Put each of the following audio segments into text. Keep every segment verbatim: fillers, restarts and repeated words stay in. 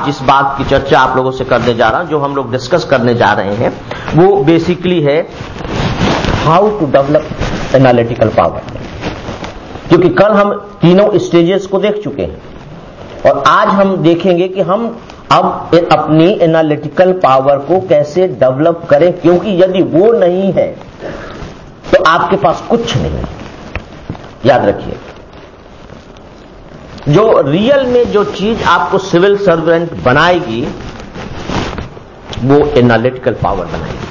जिस बात की चर्चा आप लोगों से करने जा रहा हूं, जो हम लोग डिस्कस करने जा रहे हैं, वो बेसिकली है how to develop analytical power. क्योंकि कल हम तीनों स्टेजेस को देख चुके हैं और आज हम देखेंगे कि हम अब अपनी एनालिटिकल पावर को कैसे डेवलप करें, क्योंकि यदि वो नहीं है तो आपके पास कुछ नहीं है। याद रखिए, जो रियल में जो चीज आपको सिविल सर्वेंट बनाएगी वो एनालिटिकल पावर बनाएगी,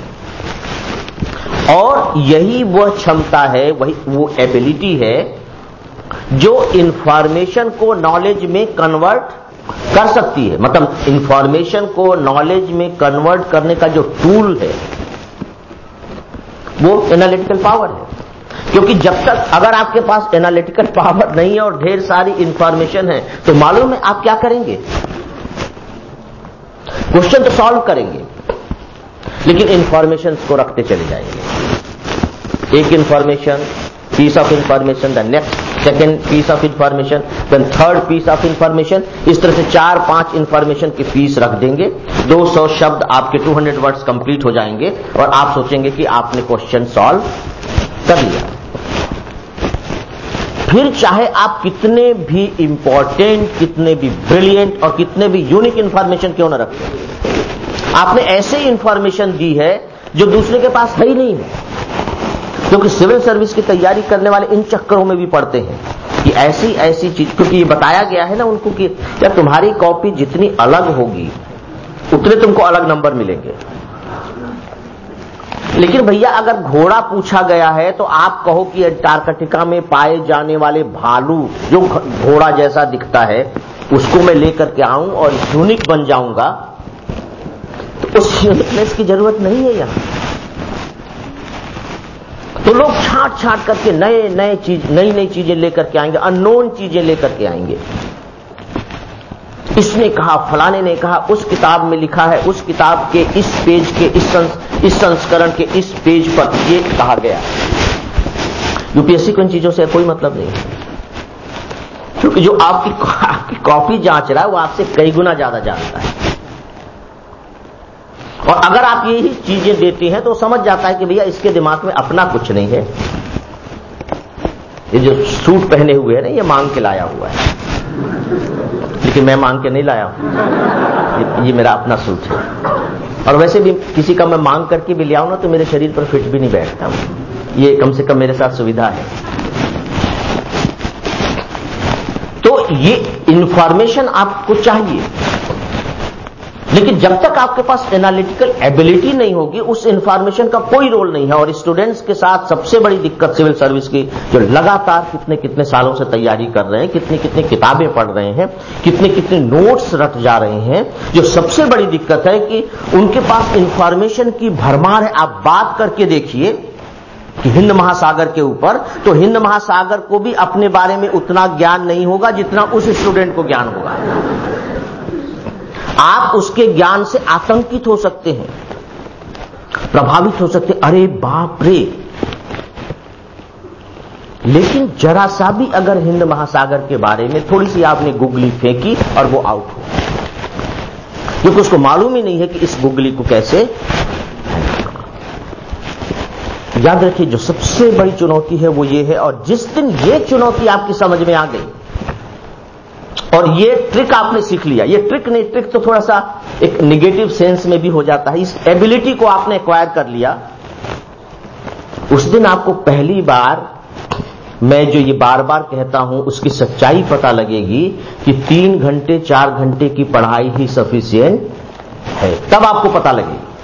और यही वह क्षमता है, वही वो एबिलिटी है जो इंफॉर्मेशन को नॉलेज में कन्वर्ट कर सकती है। मतलब इंफॉर्मेशन को नॉलेज में कन्वर्ट करने का जो टूल है वो एनालिटिकल पावर है। क्योंकि जब तक अगर आपके पास एनालिटिकल पावर नहीं है और ढेर सारी इंफॉर्मेशन है तो मालूम है आप क्या करेंगे? क्वेश्चन तो सॉल्व करेंगे लेकिन इंफॉर्मेशन को रखते चले जाएंगे। एक information, piece of information, the next second piece of information, then third piece of information, इस तरह से चार पांच इंफॉर्मेशन के पीस रख देंगे। दो सौ शब्द आपके दो सौ वर्ड्स कंप्लीट हो जाएंगे और आप सोचेंगे कि आपने क्वेश्चन सॉल्व कर लिया। फिर चाहे आप कितने भी इंपॉर्टेंट, कितने भी ब्रिलियंट और कितने भी यूनिक इंफॉर्मेशन क्यों ना रखें, आपने ऐसे इंफॉर्मेशन दी है जो दूसरे के पास है ही नहीं है। क्योंकि सिविल सर्विस की तैयारी करने वाले इन चक्करों में भी पड़ते हैं कि ऐसी ऐसी चीज, क्योंकि ये बताया गया है ना उनको कि यार तुम्हारी कॉपी जितनी अलग होगी उतने तुमको अलग नंबर मिलेंगे। लेकिन भैया अगर घोड़ा पूछा गया है तो आप कहो कि अंटार्कटिका में पाए जाने वाले भालू जो घोड़ा जैसा दिखता है उसको मैं लेकर के आऊं और यूनिक बन जाऊंगा, तो उस यूनिकनेस की जरूरत नहीं है यहां। तो लोग छांट छांट करके नए नए चीज नई नई चीजें लेकर के आएंगे, अननोन चीजें लेकर के आएंगे। इसने कहा, फलाने ने कहा, उस किताब में लिखा है, उस किताब के इस पेज के इस संस, इस संस्करण के इस पेज पर ये कहा गया। यूपीएससी को इन चीजों से कोई मतलब नहीं है, क्योंकि जो आपकी आपकी कॉपी जांच रहा है वो आपसे कई गुना ज्यादा जानता है। और अगर आप यही चीजें देती हैं तो समझ जाता है कि भैया इसके दिमाग में अपना कुछ नहीं है, ये जो सूट पहने हुए है ना ये मांग के लाया हुआ है। लेकिन मैं मांग के नहीं लाया हूं, ये, ये मेरा अपना सूट है। और वैसे भी किसी का मैं मांग करके भी ले आऊं ना तो मेरे शरीर पर फिट भी नहीं बैठता, ये कम से कम मेरे साथ सुविधा है। तो ये इंफॉर्मेशन आपको चाहिए, लेकिन जब तक आपके पास एनालिटिकल एबिलिटी नहीं होगी उस इंफॉर्मेशन का कोई रोल नहीं है। और स्टूडेंट्स के साथ सबसे बड़ी दिक्कत सिविल सर्विस की, जो लगातार कितने कितने सालों से तैयारी कर रहे हैं, कितनी कितनी किताबें पढ़ रहे हैं, कितने कितने नोट्स रट जा रहे हैं, जो सबसे बड़ी दिक्कत है कि उनके पास इंफॉर्मेशन की भरमार है। आप बात करके देखिए कि हिंद महासागर के ऊपर, तो हिंद महासागर को भी अपने बारे में उतना ज्ञान नहीं होगा जितना उस स्टूडेंट को ज्ञान होगा। आप उसके ज्ञान से आतंकित हो सकते हैं, प्रभावित हो सकते हैं, अरे बाप रे। लेकिन जरा सा भी अगर हिंद महासागर के बारे में थोड़ी सी आपने गुगली फेंकी और वो आउट हो, क्योंकि उसको मालूम ही नहीं है कि इस गुगली को कैसे। याद रखिए, जो सबसे बड़ी चुनौती है वो ये है, और जिस दिन ये चुनौती आपकी समझ में आ गई और ये ट्रिक आपने सीख लिया, ये ट्रिक नहीं, ट्रिक तो थोड़ा सा एक निगेटिव सेंस में भी हो जाता है, इस एबिलिटी को आपने एक्वायर कर लिया, उस दिन आपको पहली बार, मैं जो ये बार बार कहता हूं उसकी सच्चाई पता लगेगी कि तीन घंटे चार घंटे की पढ़ाई ही सफिशिएंट है। तब आपको पता लगेगी